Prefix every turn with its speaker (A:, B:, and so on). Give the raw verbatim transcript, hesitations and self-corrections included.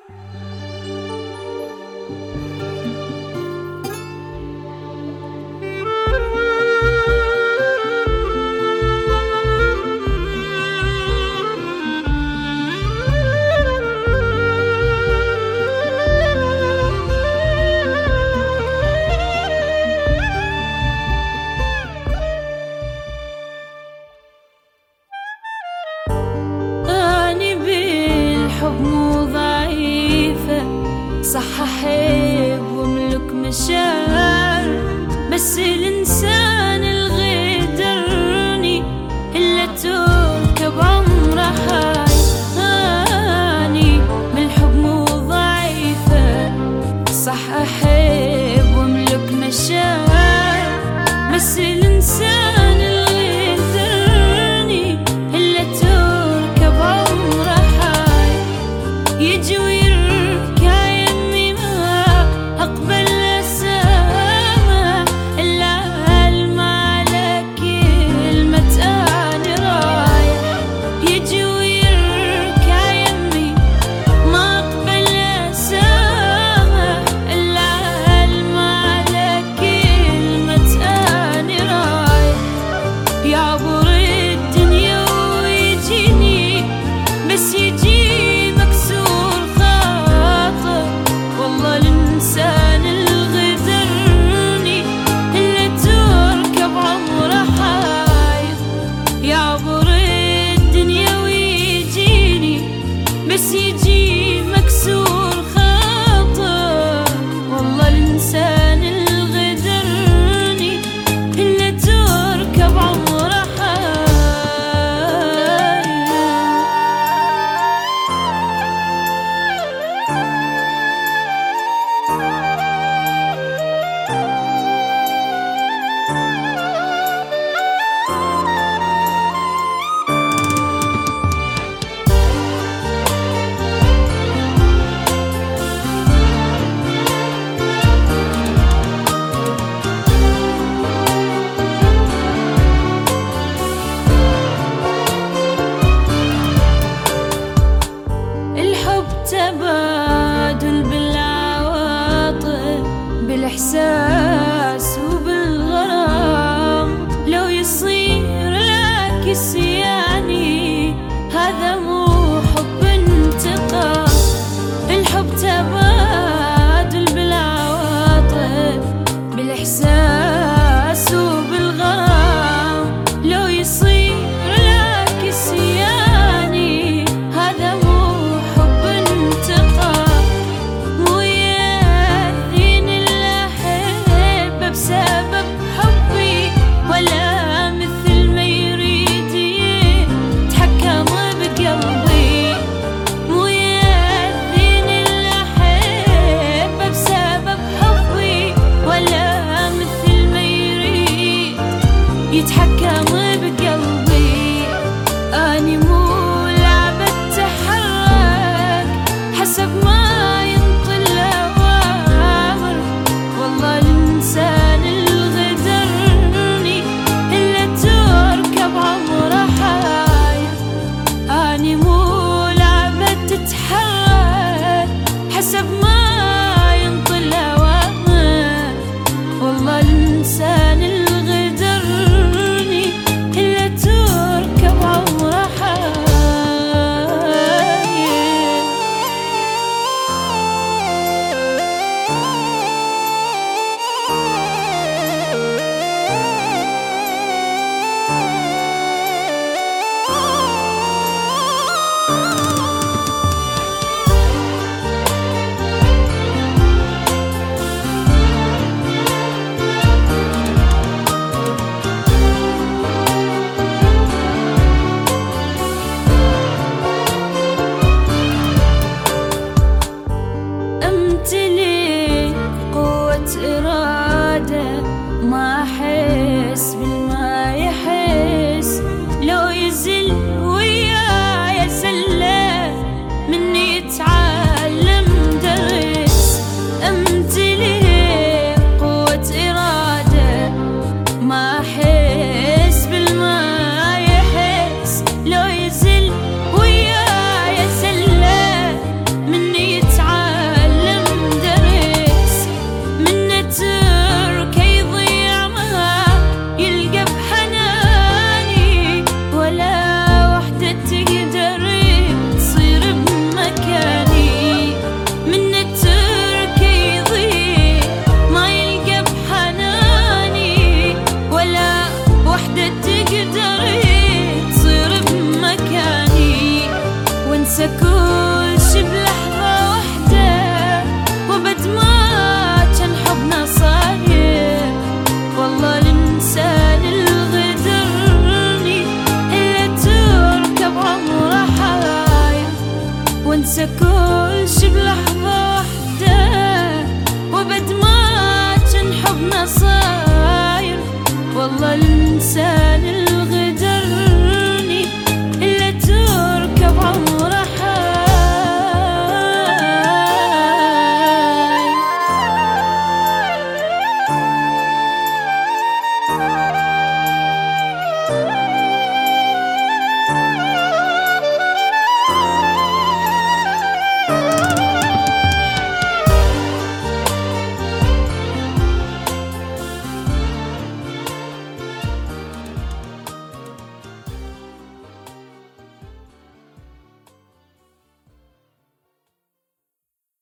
A: الحب مو ضعيفة، صح أحب واملك مشاعر، بس الإنسان الغدرني إلا تركب عمره هاي. أني بالحب مو ضعيفة، صح أحب واملك مشاعر، بس الإنسان الغدرني إلا تركب عمره هاي. يجي ويركع يمي ما أقبل أسامة، إلا ألمع على كلمة أنا رايح. يجي ويركع يمي ما أقبل أسامة، إلا ألمع على كلمة أنا رايح. يعبر الدنيا ويجيني، بس يجي مكسور خاطر. والله الإنسان الغدرني اللي تركب عمره حاير. يعبر الدنيا ويجيني، بس يجي مكسور خاطر. والله الإنسان الغدرني اللي تركب عمره حاير. الحب تبادل بالعواطف، بالإحساس وبالغرام. لو يصير العكس يعني هذا مو حب انتقام. الحب تبادل بالعواطف، بالإحساس وبالغرام. لو يصير العكس يعني هذا مو حب انتقام. مو يأذين اللي أحب وانسى كل شي بلحظة واحدة، وبد ما كان حبنا صاير. والله الإنسان اللي غدرني إلا تركب عمره حاير، وانسى كل شي بلحظة واحدة، وبد ما كان حبنا صاير. والله